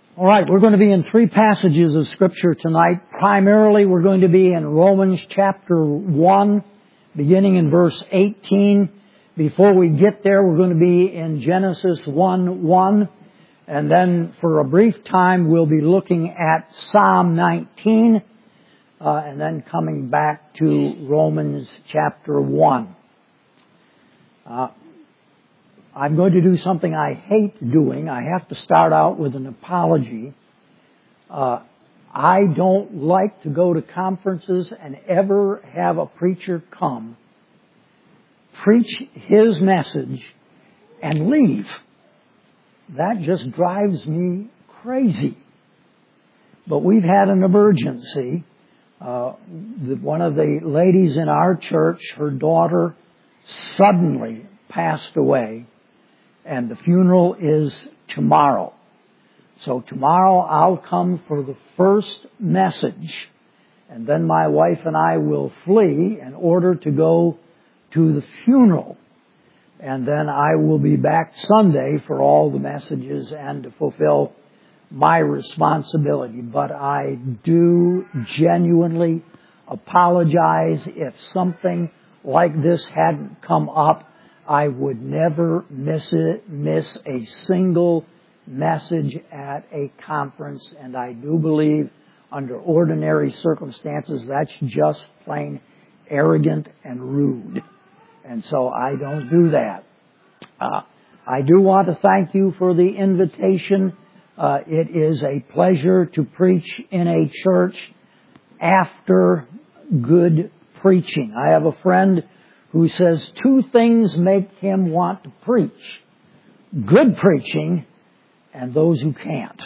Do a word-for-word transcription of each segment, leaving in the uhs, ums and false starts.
All right, we're going to be in three passages of Scripture tonight. Primarily, we're going to be in Romans chapter one, beginning in verse eighteen. Before we get there, we're going to be in Genesis one one. And then for a brief time, we'll be looking at Psalm nineteen, uh, and then coming back to Romans chapter one. Uh, I'm going to do something I hate doing. I have to start out with an apology. Uh, I don't like to go to conferences and ever have a preacher come, preach his message, and leave. That just drives me crazy. But we've had an emergency. Uh, the, one of the ladies in our church, her daughter suddenly passed away. And the funeral is tomorrow. So tomorrow I'll come for the first message. And then my wife and I will flee in order to go to the funeral. And then I will be back Sunday for all the messages and to fulfill my responsibility. But I do genuinely apologize if something like this hadn't come up. I would never miss it, miss a single message at a conference, and I do believe under ordinary circumstances that's just plain arrogant and rude. And so I don't do that. Uh, I do want to thank you for the invitation. Uh, it is a pleasure to preach in a church after good preaching. I have a friend who says two things make him want to preach: good preaching and those who can't.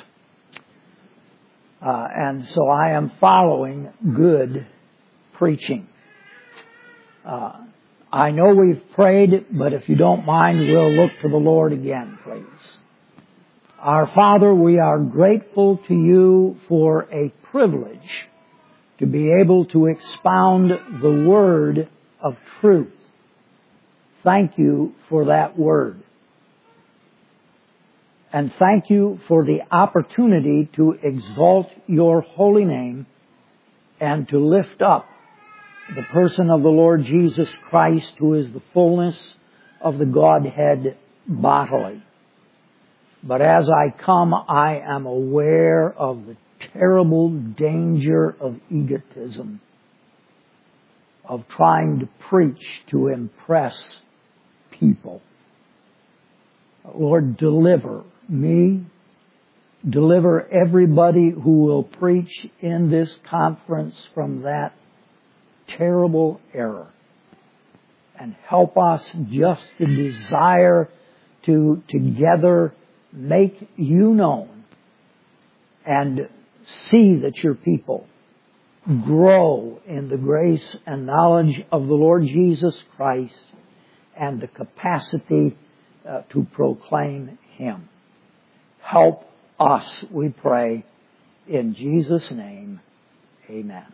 Uh, and so I am following good preaching. Uh, I know we've prayed, but if you don't mind, we'll look to the Lord again, please. Our Father, we are grateful to you for a privilege to be able to expound the Word of truth. Thank you for that word. And thank you for the opportunity to exalt your holy name and to lift up the person of the Lord Jesus Christ, who is the fullness of the Godhead bodily. But as I come, I am aware of the terrible danger of egotism, of trying to preach to impress people. Lord, deliver me, deliver everybody who will preach in this conference from that terrible error, and help us just to desire to together make you known and see that your people grow in the grace and knowledge of the Lord Jesus Christ and the capacity uh, to proclaim Him. Help us, we pray, in Jesus' name. Amen.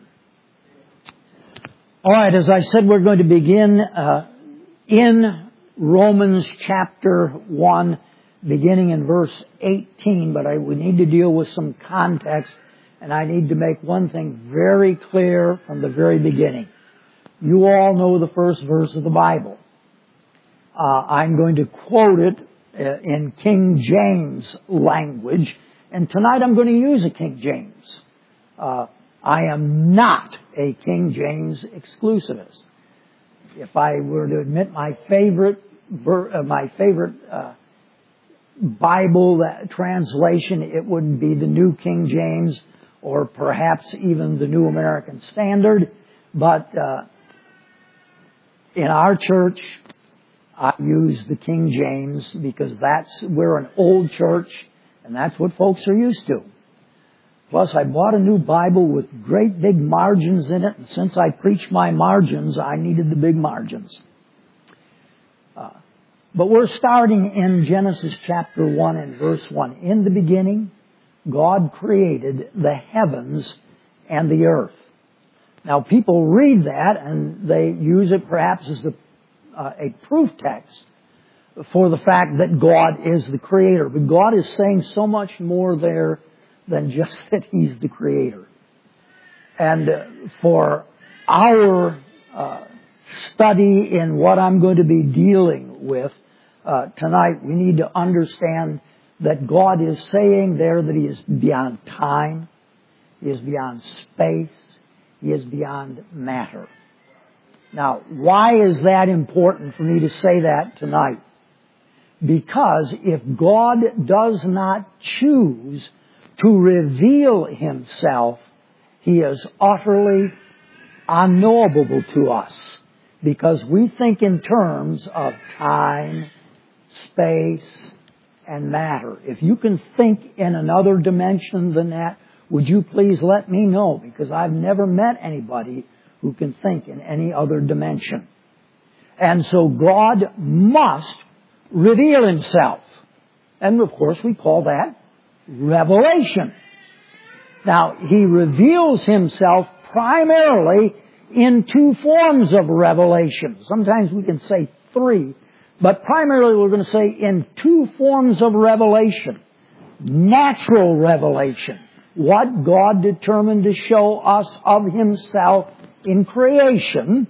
All right, as I said, we're going to begin uh, in Romans chapter one, beginning in verse eighteen, but I, we need to deal with some context. And I need to make one thing very clear from the very beginning. You all know the first verse of the Bible. Uh, I'm going to quote it uh, in King James language. And tonight I'm going to use a King James. Uh, I am not a King James exclusivist. If I were to admit my favorite, uh, my favorite uh, Bible that, translation, it would be the New King James, or perhaps even the New American Standard. But uh, in our church, I use the King James because that's we're an old church, and that's what folks are used to. Plus, I bought a new Bible with great big margins in it, and since I preach my margins, I needed the big margins. Uh, but we're starting in Genesis chapter one and verse one. In the beginning, God created the heavens and the earth. Now, people read that and they use it perhaps as a, uh, a proof text for the fact that God is the creator. But God is saying so much more there than just that He's the Creator. And uh, for our uh, study in what I'm going to be dealing with uh, tonight, we need to understand that God is saying there that He is beyond time, He is beyond space, He is beyond matter. Now, why is that important for me to say that tonight? Because if God does not choose to reveal Himself, He is utterly unknowable to us. Because we think in terms of time, space, and matter. If you can think in another dimension than that, would you please let me know? Because I've never met anybody who can think in any other dimension. And so God must reveal Himself. And of course we call that revelation. Now, He reveals Himself primarily in two forms of revelation. Sometimes we can say three, but primarily we're going to say in two forms of revelation. Natural revelation, what God determined to show us of Himself in creation,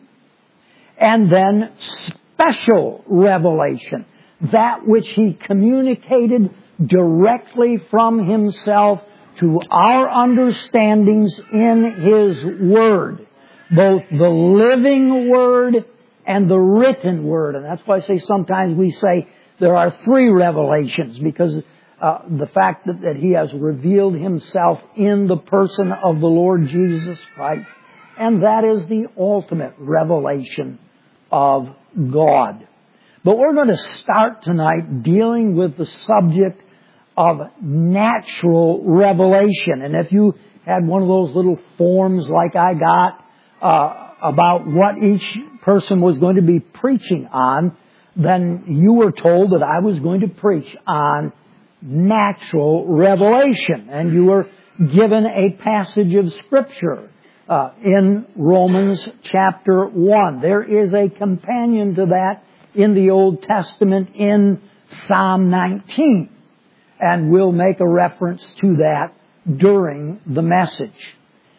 and then special revelation, that which He communicated directly from Himself to our understandings in His Word, both the living Word and the written Word. And that's why I say sometimes we say there are three revelations, because uh, the fact that, that He has revealed Himself in the person of the Lord Jesus Christ, and that is the ultimate revelation of God. But we're going to start tonight dealing with the subject of natural revelation. And if you had one of those little forms like I got uh, about what each person was going to be preaching on, then you were told that I was going to preach on natural revelation. And you were given a passage of Scripture uh, in Romans chapter one. There is a companion to that in the Old Testament in Psalm nineteen. And we'll make a reference to that during the message.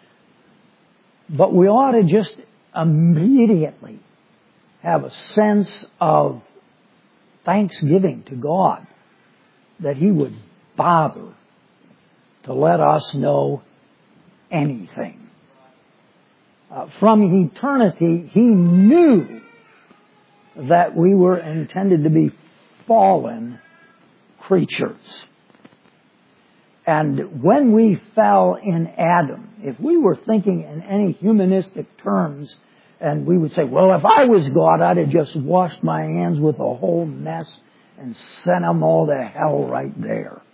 But we ought to just immediately have a sense of thanksgiving to God that He would bother to let us know anything. Uh, from eternity, He knew that we were intended to be fallen creatures. And when we fell in Adam, if we were thinking in any humanistic terms, and we would say, well, if I was God, I'd have just washed my hands with a whole mess and sent them all to hell right there.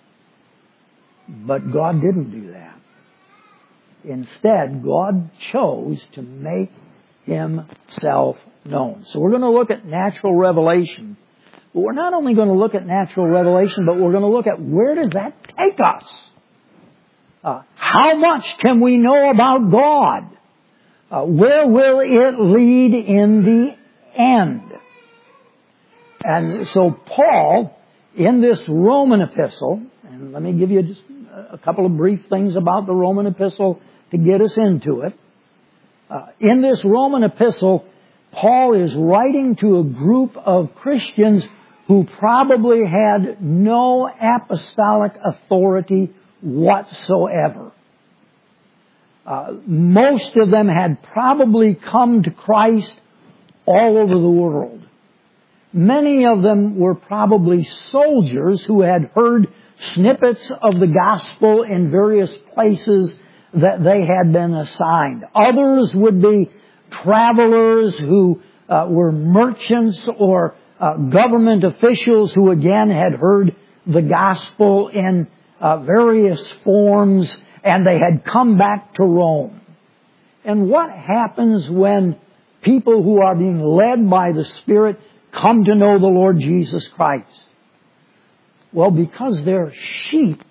But God didn't do that. Instead, God chose to make Himself known. So we're going to look at natural revelation. But we're not only going to look at natural revelation, but we're going to look at where does that take us? Uh, how much can we know about God? Uh, where will it lead in the end? And so Paul, in this Roman epistle, and let me give you just a couple of brief things about the Roman epistle to get us into it. Uh, in this Roman epistle, Paul is writing to a group of Christians who probably had no apostolic authority whatsoever. Uh, most of them had probably come to Christ all over the world. Many of them were probably soldiers who had heard snippets of the gospel in various places that they had been assigned. Others would be travelers who uh, were merchants or uh, government officials who again had heard the gospel in uh, various forms, and they had come back to Rome. And what happens when people who are being led by the Spirit come to know the Lord Jesus Christ? Well, because they're sheep,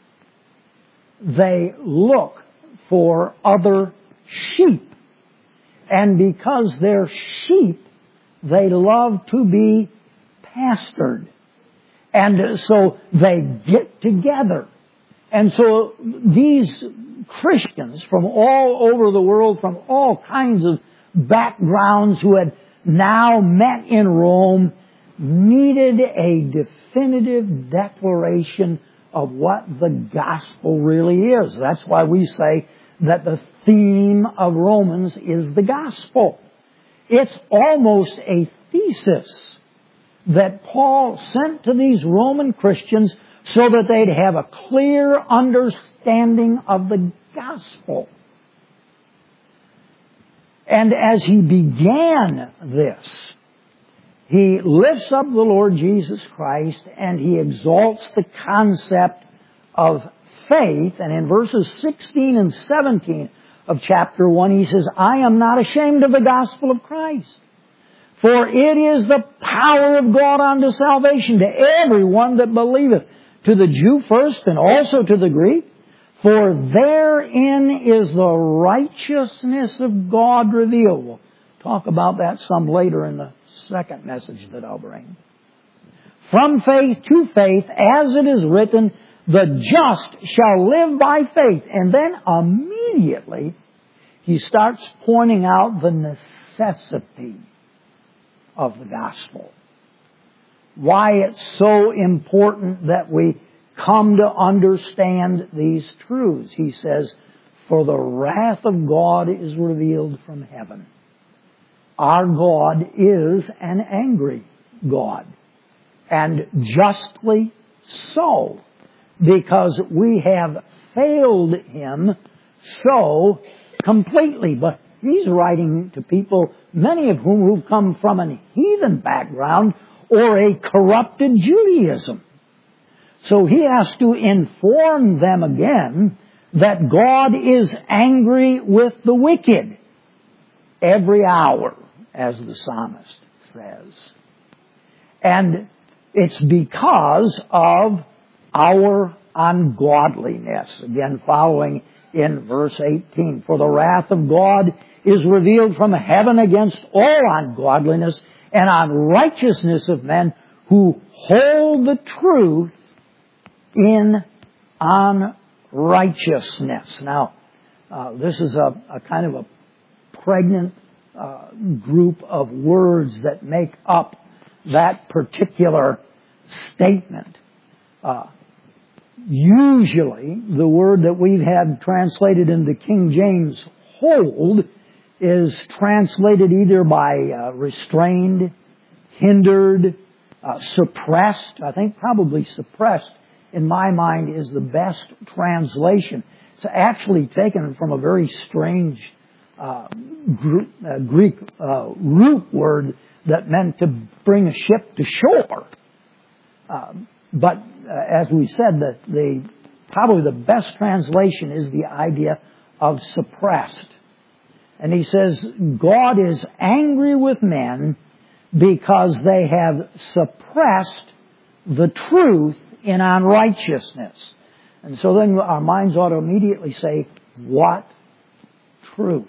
they look for other sheep. And because they're sheep, they love to be pastored. And so they get together And so these Christians from all over the world, from all kinds of backgrounds who had now met in Rome, needed a definitive declaration of what the gospel really is. That's why we say that the theme of Romans is the gospel. It's almost a thesis that Paul sent to these Roman Christians so that they'd have a clear understanding of the gospel. And as he began this, he lifts up the Lord Jesus Christ and he exalts the concept of faith. And in verses sixteen and seventeen of chapter one, he says, I am not ashamed of the gospel of Christ, for it is the power of God unto salvation to everyone that believeth, to the Jew first and also to the Greek. For therein is the righteousness of God revealed. We'll talk about that some later in the second message that I'll bring. From faith to faith, as it is written, the just shall live by faith. And then immediately he starts pointing out the necessity of the gospel. Why it's so important that we come to understand these truths. He says, for the wrath of God is revealed from heaven. Our God is an angry God, and justly so, because we have failed Him so completely. But he's writing to people, many of whom who've come from a heathen background or a corrupted Judaism. So he has to inform them again that God is angry with the wicked every hour, as the psalmist says. And it's because of our ungodliness. Again, following in verse eighteen. For the wrath of God is revealed from heaven against all ungodliness and unrighteousness of men who hold the truth in unrighteousness. Now, uh, this is a, a kind of a pregnant uh, group of words that make up that particular statement. Uh, usually, the word that we've had translated into King James, hold, is translated either by uh, restrained, hindered, uh, suppressed. I think probably suppressed, in my mind, is the best translation. It's actually taken from a very strange uh, Gr- uh, Greek uh, root word that meant to bring a ship to shore. Uh, but uh, as we said, the, the probably the best translation is the idea of suppressed. And he says, God is angry with men because they have suppressed the truth in unrighteousness. And so then our minds ought to immediately say, what truth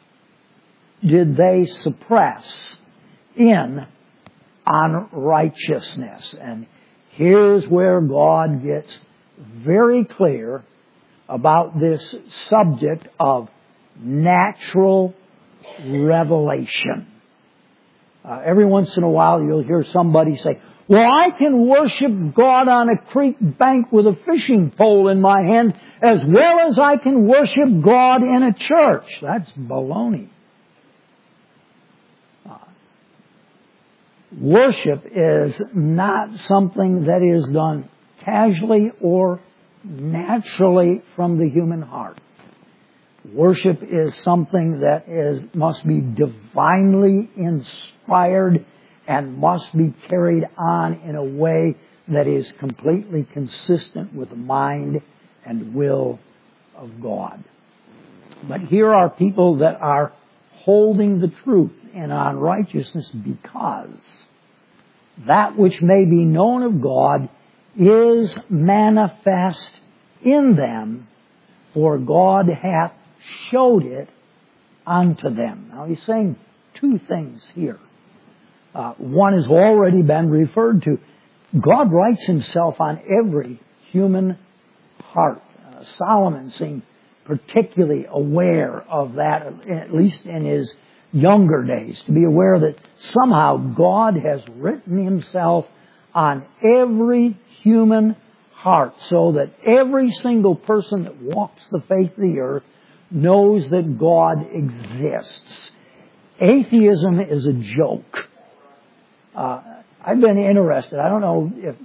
did they suppress in unrighteousness? And here's where God gets very clear about this subject of natural revelation. Uh, every once in a while you'll hear somebody say, well, I can worship God on a creek bank with a fishing pole in my hand as well as I can worship God in a church. That's baloney. Uh, worship is not something that is done casually or naturally from the human heart. Worship is something that is must be divinely inspired and must be carried on in a way that is completely consistent with the mind and will of God. But here are people that are holding the truth in unrighteousness because that which may be known of God is manifest in them, for God hath showed it unto them. Now he's saying two things here. Uh, one has already been referred to. God writes Himself on every human heart. uh, Solomon seemed particularly aware of that, at least in his younger days, to be aware that somehow God has written Himself on every human heart so that every single person that walks the face of the earth knows that God exists. Atheism is a joke. Uh, I've been interested. I don't know if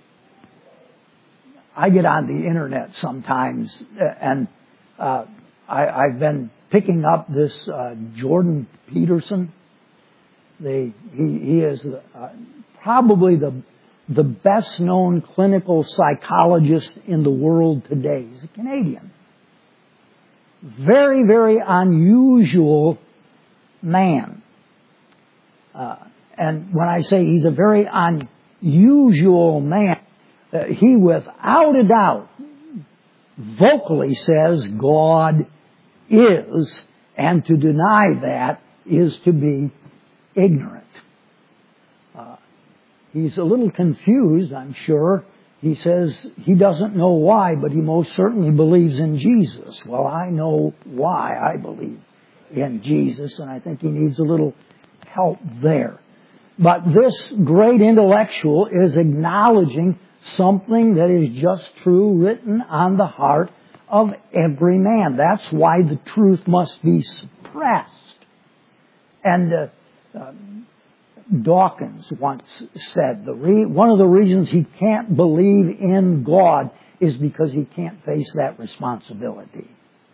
I get on the internet sometimes, and uh, I, I've been picking up this uh, Jordan Peterson. The, he, he is uh, probably the the best known clinical psychologist in the world today. He's a Canadian. Very, very unusual man. Uh, and when I say he's a very unusual man, uh, he without a doubt vocally says God is, and to deny that is to be ignorant. Uh, he's a little confused, I'm sure. He says he doesn't know why, but he most certainly believes in Jesus. Well, I know why I believe in Jesus, and I think he needs a little help there. But this great intellectual is acknowledging something that is just true, written on the heart of every man. That's why the truth must be suppressed. And uh, uh, Dawkins once said the re- one of the reasons he can't believe in God is because he can't face that responsibility.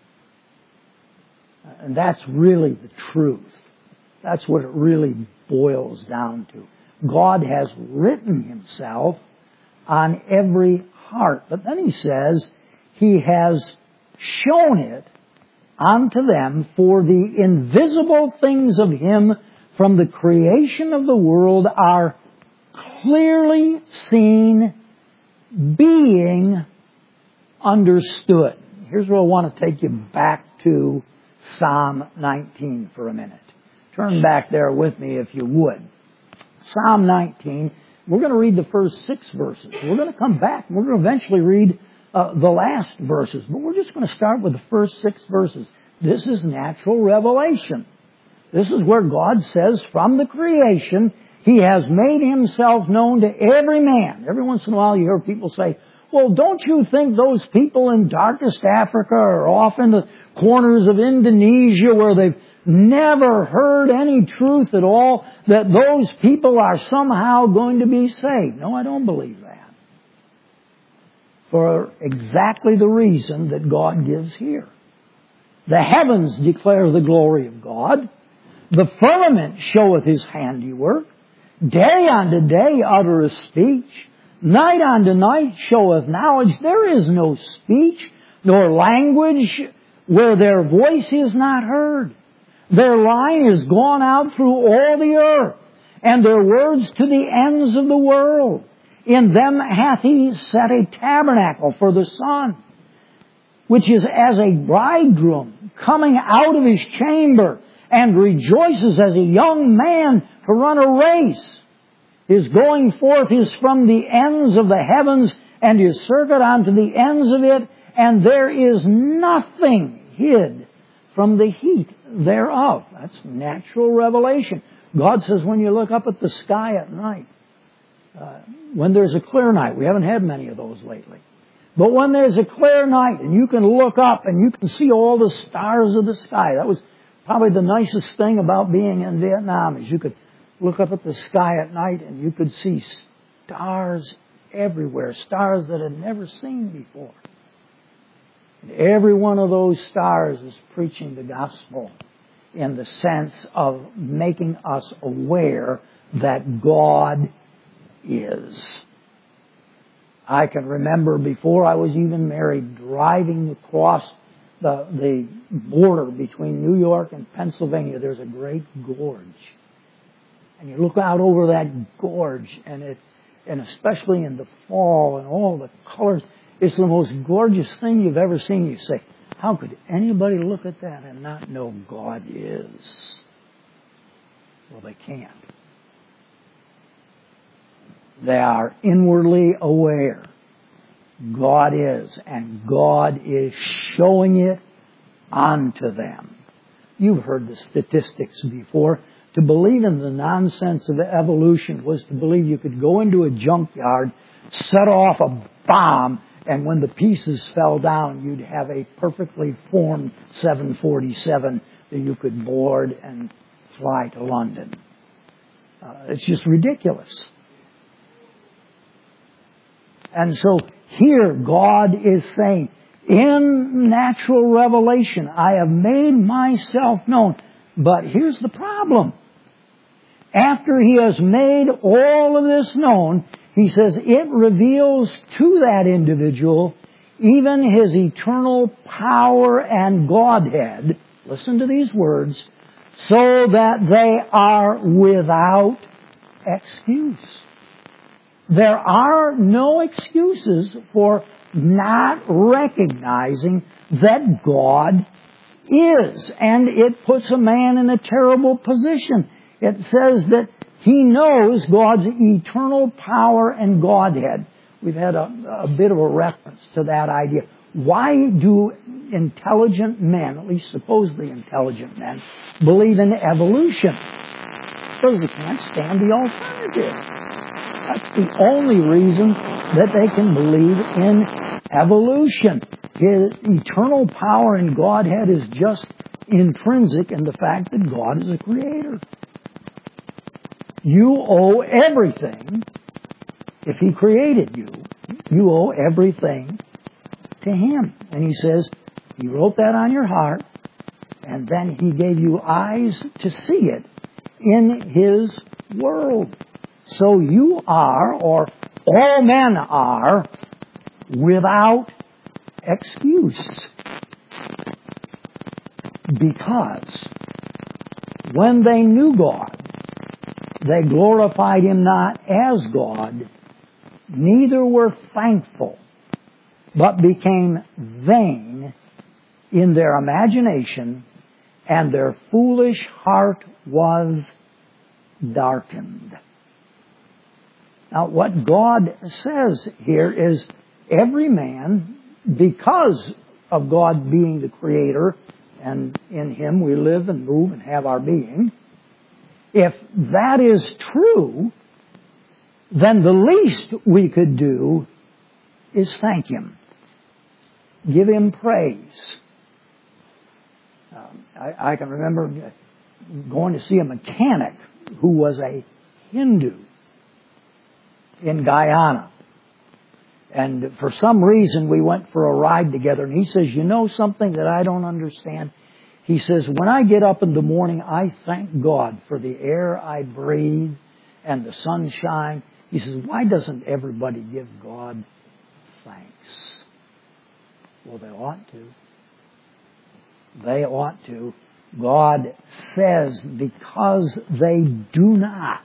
And that's really the truth. That's what it really boils down to. God has written Himself on every heart. But then He says He has shown it unto them, for the invisible things of Him from the creation of the world are clearly seen, being understood. Here's where I want to take you back to Psalm nineteen for a minute. Turn back there with me if you would. Psalm nineteen, we're going to read the first six verses. We're going to come back and we're going to eventually read uh, the last verses. But we're just going to start with the first six verses. This is natural revelation. This is where God says from the creation, He has made Himself known to every man. Every once in a while you hear people say, well, don't you think those people in darkest Africa or off in the corners of Indonesia where they've never heard any truth at all, that those people are somehow going to be saved? No, I don't believe that. For exactly the reason that God gives here. The heavens declare the glory of God. The firmament showeth His handiwork. Day unto day uttereth speech. Night unto night showeth knowledge. There is no speech nor language where their voice is not heard. Their line is gone out through all the earth, and their words to the ends of the world. In them hath He set a tabernacle for the sun, which is as a bridegroom coming out of his chamber, and rejoices as a young man to run a race. His going forth is from the ends of the heavens, and His circuit unto the ends of it, and there is nothing hid from the heat thereof. That's natural revelation. God says when you look up at the sky at night, uh, when there's a clear night, we haven't had many of those lately, but when there's a clear night and you can look up and you can see all the stars of the sky, that was probably the nicest thing about being in Vietnam, is you could look up at the sky at night and you could see stars everywhere, stars that had never seen before. And every one of those stars is preaching the gospel in the sense of making us aware that God is. I can remember before I was even married driving across the, the border between New York and Pennsylvania. There's a great gorge. And you look out over that gorge, and it, and especially in the fall and all the colors, it's the most gorgeous thing you've ever seen. You say, how could anybody look at that and not know God is? Well, they can't. They are inwardly aware. God is, and God is showing it onto them. You've heard the statistics before. To believe in the nonsense of evolution was to believe you could go into a junkyard, set off a bomb, and when the pieces fell down, you'd have a perfectly formed seven forty-seven that you could board and fly to London. Uh, it's just ridiculous. And so here God is saying, in natural revelation, I have made myself known. But here's the problem. After He has made all of this known, He says it reveals to that individual even His eternal power and Godhead. Listen to these words. So that they are without excuse. There are no excuses for not recognizing that God is. And it puts a man in a terrible position. It says that he knows God's eternal power and Godhead. We've had a, a bit of a reference to that idea. Why do intelligent men, at least supposedly intelligent men, believe in evolution? Because they can't stand the alternative. That's the only reason that they can believe in evolution. His eternal power and Godhead is just intrinsic in the fact that God is a creator. You owe everything. If He created you, you owe everything to Him. And He says, He wrote that on your heart, and then He gave you eyes to see it in His world. So you are, or all men are, without excuse. Because when they knew God, they glorified Him not as God, neither were thankful, but became vain in their imagination, and their foolish heart was darkened. Now, what God says here is every man, because of God being the Creator, and in Him we live and move and have our being, if that is true, then the least we could do is thank Him. Give Him praise. Um, I, I can remember going to see a mechanic who was a Hindu in Guyana. And for some reason we went for a ride together, and he says, you know something that I don't understand? He says, when I get up in the morning, I thank God for the air I breathe and the sunshine. He says, why doesn't everybody give God thanks? Well, they ought to. They ought to. God says, because they do not,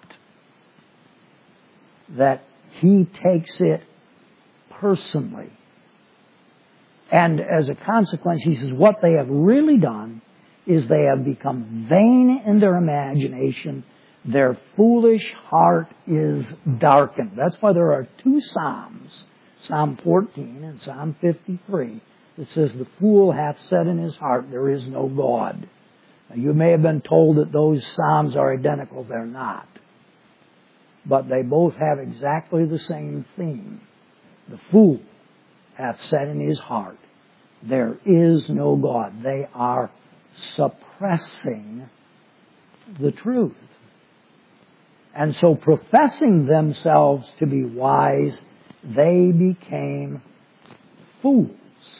that He takes it personally. And as a consequence, He says, what they have really done is they have become vain in their imagination. Their foolish heart is darkened. That's why there are two Psalms, Psalm fourteen and Psalm fifty-three, that says, the fool hath said in his heart, there is no God. Now, you may have been told that those Psalms are identical. They're not. But they both have exactly the same theme. The fool hath said in his heart, there is no God. They are suppressing the truth. And so, professing themselves to be wise, they became fools.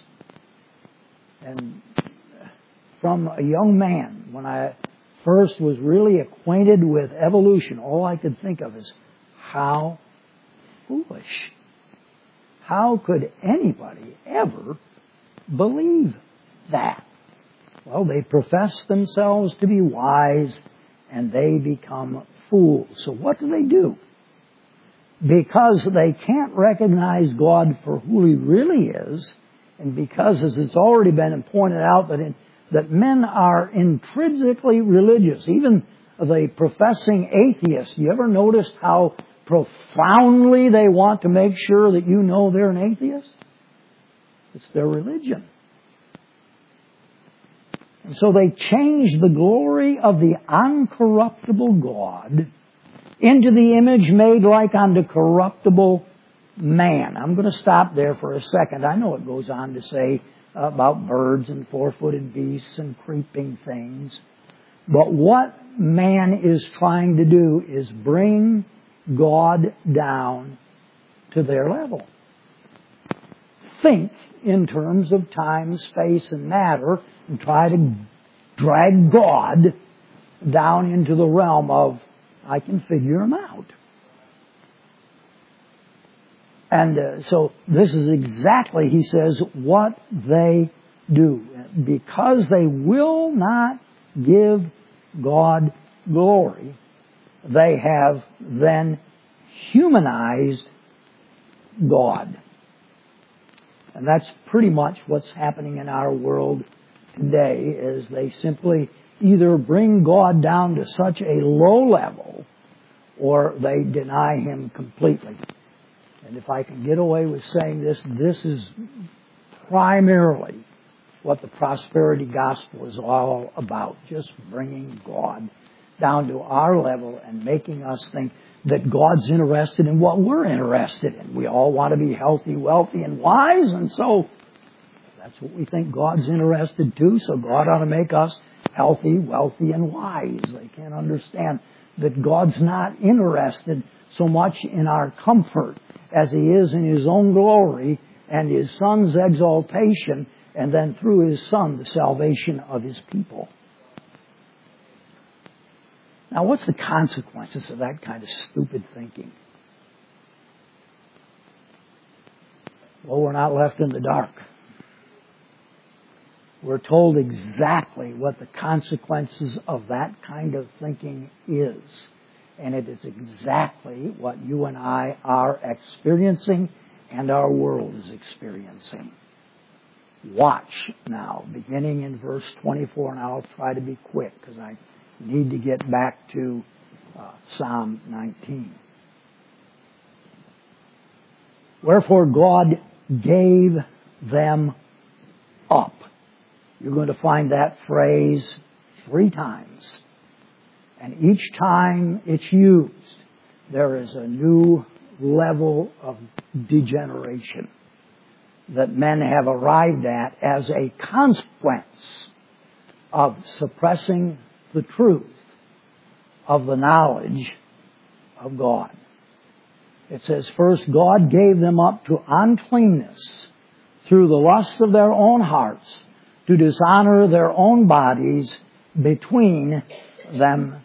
And from a young man, when I first was really acquainted with evolution, all I could think of is, how foolish. How could anybody ever believe that? Well, they profess themselves to be wise, and they become fools. So what do they do? Because they can't recognize God for who He really is, and because, as it's already been pointed out, that, in, that men are intrinsically religious. Even the professing atheists, you ever noticed how profoundly they want to make sure that you know they're an atheist? It's their religion. And so they changed the glory of the uncorruptible God into the image made like unto corruptible man. I'm going to stop there for a second. I know it goes on to say about birds and four-footed beasts and creeping things. But what man is trying to do is bring God down to their level. Think in terms of time, space, and matter, and try to drag God down into the realm of, I can figure him out. And uh, so this is exactly, he says, what they do. Because they will not give God glory, they have then humanized God. And that's pretty much what's happening in our world today, is they simply either bring God down to such a low level or they deny Him completely. And if I can get away with saying this, this is primarily what the prosperity gospel is all about. Just bringing God down to our level and making us think that God's interested in what we're interested in. We all want to be healthy, wealthy, and wise, and so that's what we think God's interested too, so God ought to make us healthy, wealthy, and wise. They can't understand that God's not interested so much in our comfort as He is in His own glory and His Son's exaltation, and then through His Son, the salvation of His people. Now, what's the consequences of that kind of stupid thinking? Well, we're not left in the dark. We're told exactly what the consequences of that kind of thinking is. And it is exactly what you and I are experiencing and our world is experiencing. Watch now, beginning in verse twenty-four, and I'll try to be quick because I need to get back to uh, Psalm nineteen. Wherefore God gave them up. You're going to find that phrase three times. And each time it's used, there is a new level of degeneration that men have arrived at as a consequence of suppressing the truth of the knowledge of God. It says, first, God gave them up to uncleanness through the lust of their own hearts, to dishonor their own bodies between themselves.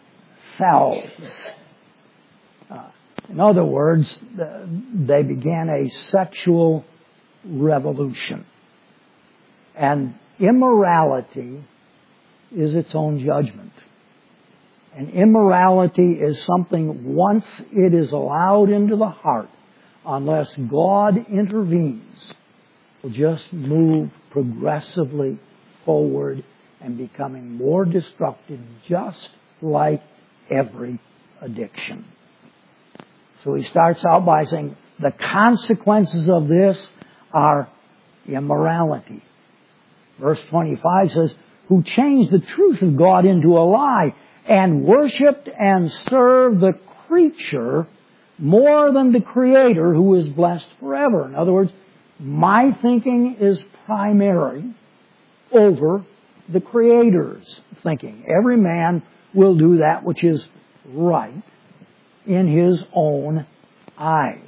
Uh, in other words, they began a sexual revolution. And immorality is its own judgment. And immorality is something, once it is allowed into the heart, unless God intervenes, will just move progressively forward and becoming more destructive, just like every addiction. So he starts out by saying the consequences of this are immorality. Verse twenty-five says, who changed the truth of God into a lie and worshipped and served the creature more than the Creator, who is blessed forever. In other words, my thinking is primary over the Creator's thinking. Every man will do that which is right in his own eyes.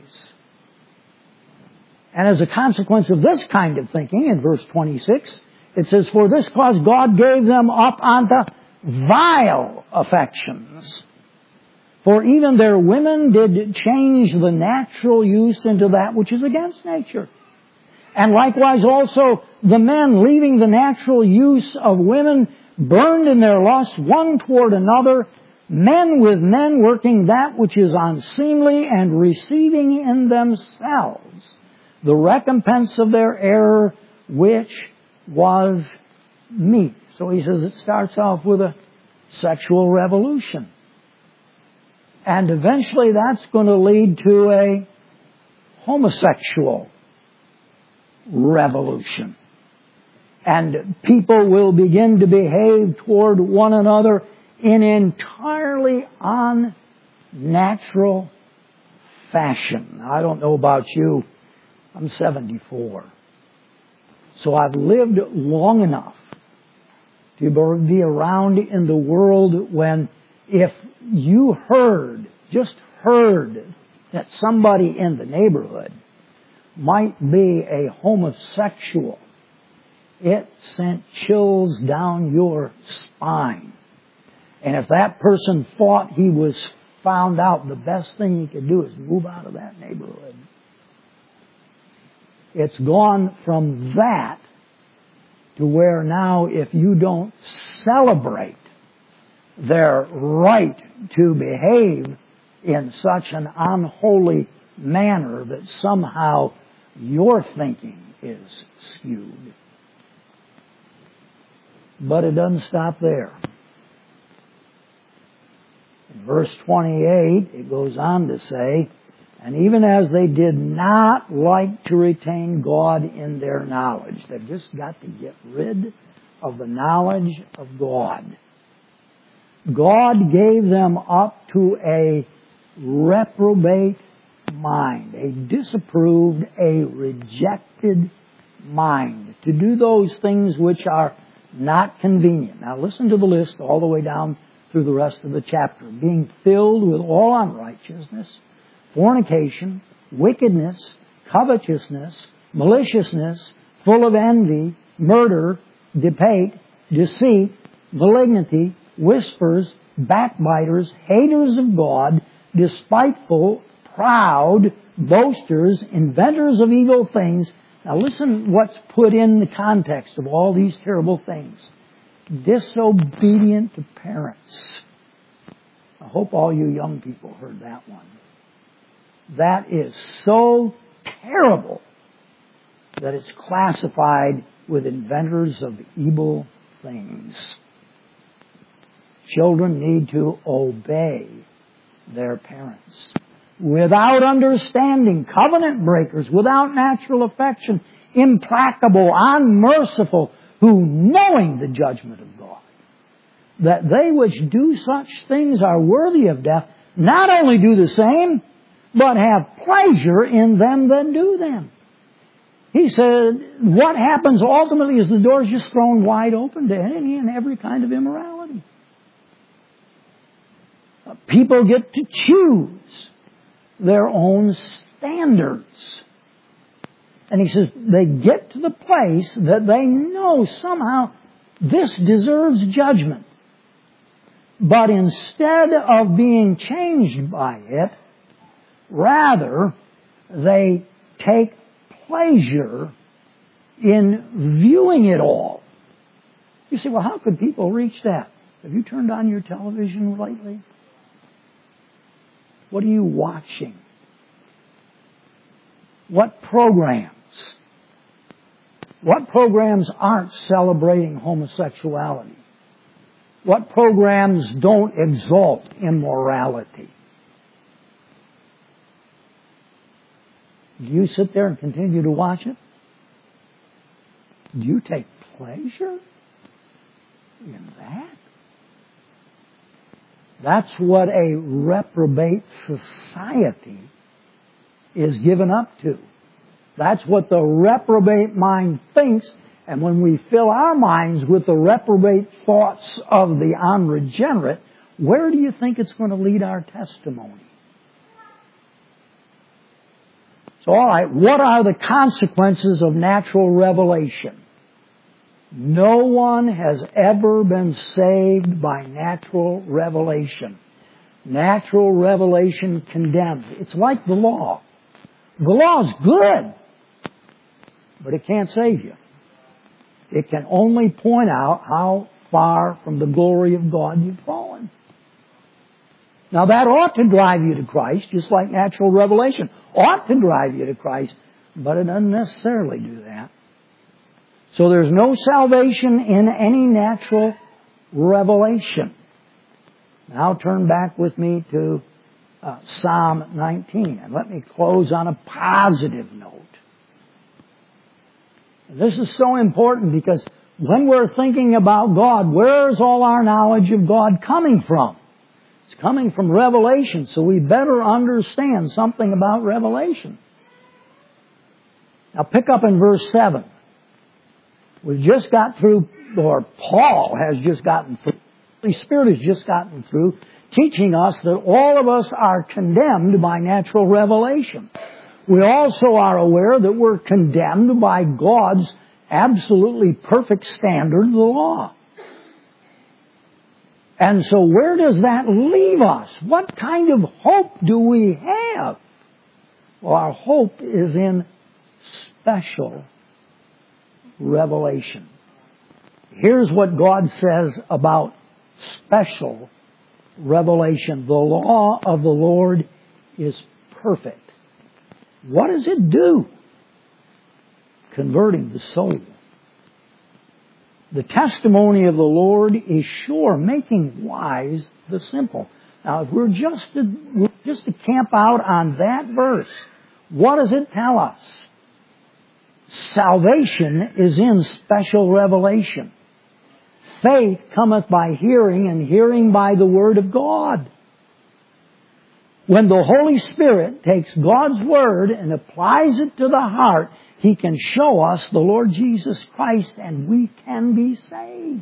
And as a consequence of this kind of thinking, in verse twenty-six, it says, for this cause God gave them up unto vile affections. For even their women did change the natural use into that which is against nature. And likewise also the men, leaving the natural use of women, burned in their lust one toward another, men with men working that which is unseemly, and receiving in themselves the recompense of their error, which was meat. So he says it starts off with a sexual revolution. And eventually that's going to lead to a homosexual revolution. And people will begin to behave toward one another in entirely unnatural fashion. I don't know about you. I'm seventy-four. So I've lived long enough to be around in the world when if you heard, just heard, that somebody in the neighborhood might be a homosexual, it sent chills down your spine. And if that person thought he was found out, the best thing he could do is move out of that neighborhood. It's gone from that to where now if you don't celebrate their right to behave in such an unholy manner that somehow your thinking is skewed. But it doesn't stop there. In verse twenty-eight, it goes on to say, and even as they did not like to retain God in their knowledge, they've just got to get rid of the knowledge of God. God gave them up to a reprobate mind, a disapproved, a rejected mind, to do those things which are not convenient. Now listen to the list all the way down through the rest of the chapter. Being filled with all unrighteousness, fornication, wickedness, covetousness, maliciousness, full of envy, murder, debate, deceit, malignity, whispers, backbiters, haters of God, despiteful, proud, boasters, inventors of evil things. Now listen what's put in the context of all these terrible things. Disobedient to parents. I hope all you young people heard that one. That is so terrible that it's classified with inventors of evil things. Children need to obey their parents. Without understanding, covenant breakers, without natural affection, implacable, unmerciful, who, knowing the judgment of God, that they which do such things are worthy of death, not only do the same, but have pleasure in them that do them. He said, what happens ultimately is the door is just thrown wide open to any and every kind of immorality. People get to choose their own standards. And he says they get to the place that they know somehow this deserves judgment. But instead of being changed by it, rather they take pleasure in viewing it all. You say, well, how could people reach that? Have you turned on your television lately? What are you watching? What programs? What programs aren't celebrating homosexuality? What programs don't exalt immorality? Do you sit there and continue to watch it? Do you take pleasure in that? That's what a reprobate society is given up to. That's what the reprobate mind thinks. And when we fill our minds with the reprobate thoughts of the unregenerate, where do you think it's going to lead our testimony? So, all right, what are the consequences of natural revelation? No one has ever been saved by natural revelation. Natural revelation condemns. It's like the law. The law is good, but it can't save you. It can only point out how far from the glory of God you've fallen. Now that ought to drive you to Christ, just like natural revelation ought to drive you to Christ, but it doesn't necessarily do that. So there's no salvation in any natural revelation. Now turn back with me to uh, Psalm nineteen. And let me close on a positive note. And this is so important because when we're thinking about God, where's all our knowledge of God coming from? It's coming from Revelation, so we better understand something about Revelation. Now pick up in verse seven. We've just got through, or Paul has just gotten through, the Holy Spirit has just gotten through teaching us that all of us are condemned by natural revelation. We also are aware that we're condemned by God's absolutely perfect standard, the law. And so where does that leave us? What kind of hope do we have? Well, our hope is in special revelation. Here's what God says about special revelation. The law of the Lord is perfect. What does it do? Converting the soul. The testimony of the Lord is sure, making wise the simple. Now, if we're just to, we're just to camp out on that verse, what does it tell us? Salvation is in special revelation. Faith cometh by hearing, and hearing by the Word of God. When the Holy Spirit takes God's Word and applies it to the heart, He can show us the Lord Jesus Christ, and we can be saved.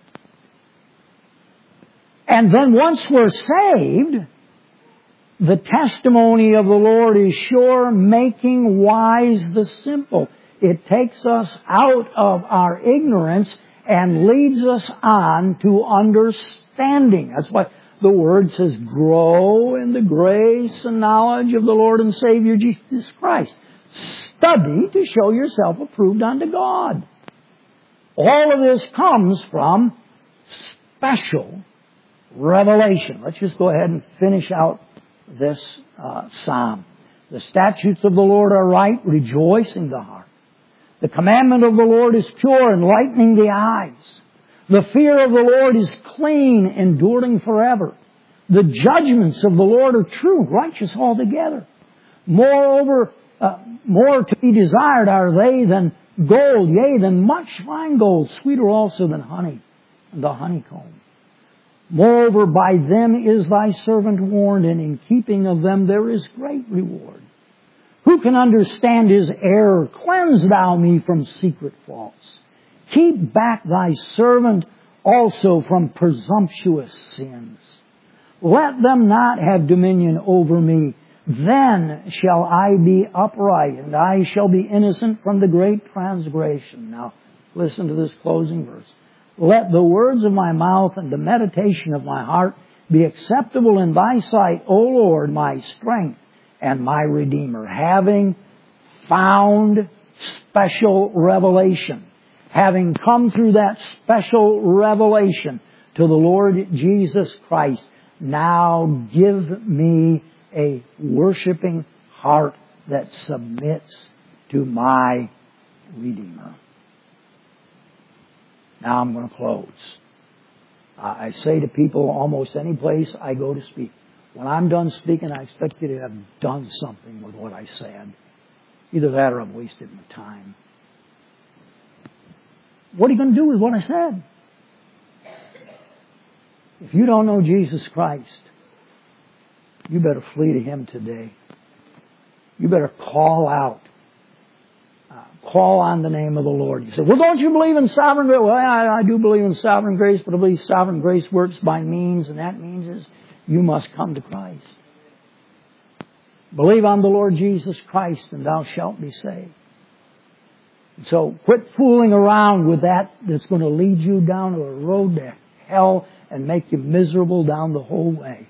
And then once we're saved, the testimony of the Lord is sure, making wise the simple. It takes us out of our ignorance and leads us on to understanding. That's why the Word says, grow in the grace and knowledge of the Lord and Savior Jesus Christ. Study to show yourself approved unto God. All of this comes from special revelation. Let's just go ahead and finish out this uh, psalm. The statutes of the Lord are right, rejoicing the heart. The commandment of the Lord is pure, enlightening the eyes. The fear of the Lord is clean, enduring forever. The judgments of the Lord are true, righteous altogether. Moreover, uh, more to be desired are they than gold, yea, than much fine gold, sweeter also than honey, and the honeycomb. Moreover, by them is thy servant warned, and in keeping of them there is great reward. Who can understand his error? Cleanse thou me from secret faults. Keep back thy servant also from presumptuous sins. Let them not have dominion over me. Then shall I be upright, and I shall be innocent from the great transgression. Now, listen to this closing verse. Let the words of my mouth and the meditation of my heart be acceptable in thy sight, O Lord, my strength and my Redeemer. Having found special revelation, having come through that special revelation to the Lord Jesus Christ, now give me a worshiping heart that submits to my Redeemer. Now I'm going to close. I say to people almost any place I go to speak, when I'm done speaking, I expect you to have done something with what I said. Either that or I've wasted my time. What are you going to do with what I said? If you don't know Jesus Christ, you better flee to Him today. You better call out. Uh, call on the name of the Lord. You say, well, don't you believe in sovereign grace? Well, I, I do believe in sovereign grace, but I believe sovereign grace works by means, and that means is you must come to Christ. Believe on the Lord Jesus Christ, and thou shalt be saved. So quit fooling around with that that's going to lead you down to a road to hell and make you miserable down the whole way.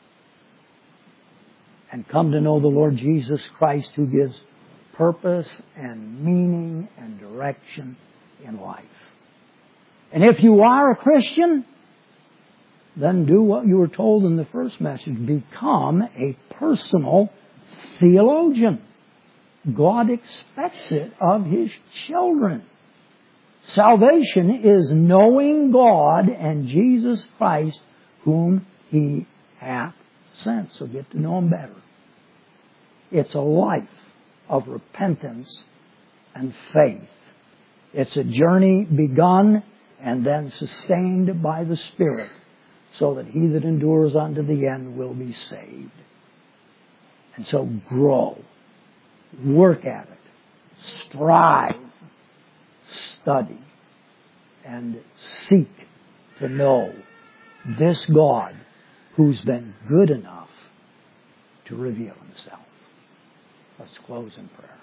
And come to know the Lord Jesus Christ, who gives purpose and meaning and direction in life. And if you are a Christian, then do what you were told in the first message. Become a personal theologian. God expects it of His children. Salvation is knowing God and Jesus Christ, whom He hath sense, so get to know Him better. It's a life of repentance and faith. It's a journey begun and then sustained by the Spirit, so that he that endures unto the end will be saved. And so grow. Work at it. Strive. Study. And seek to know this God who's been good enough to reveal Himself. Let's close in prayer.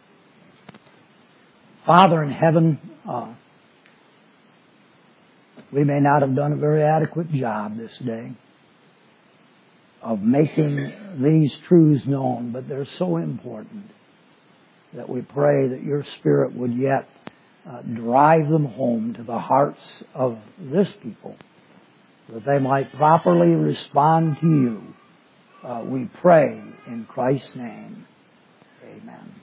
Father in heaven, uh, we may not have done a very adequate job this day of making these truths known, but they're so important that we pray that your Spirit would yet uh, drive them home to the hearts of this people, that they might properly respond to you. Uh, we pray in Christ's name. Amen.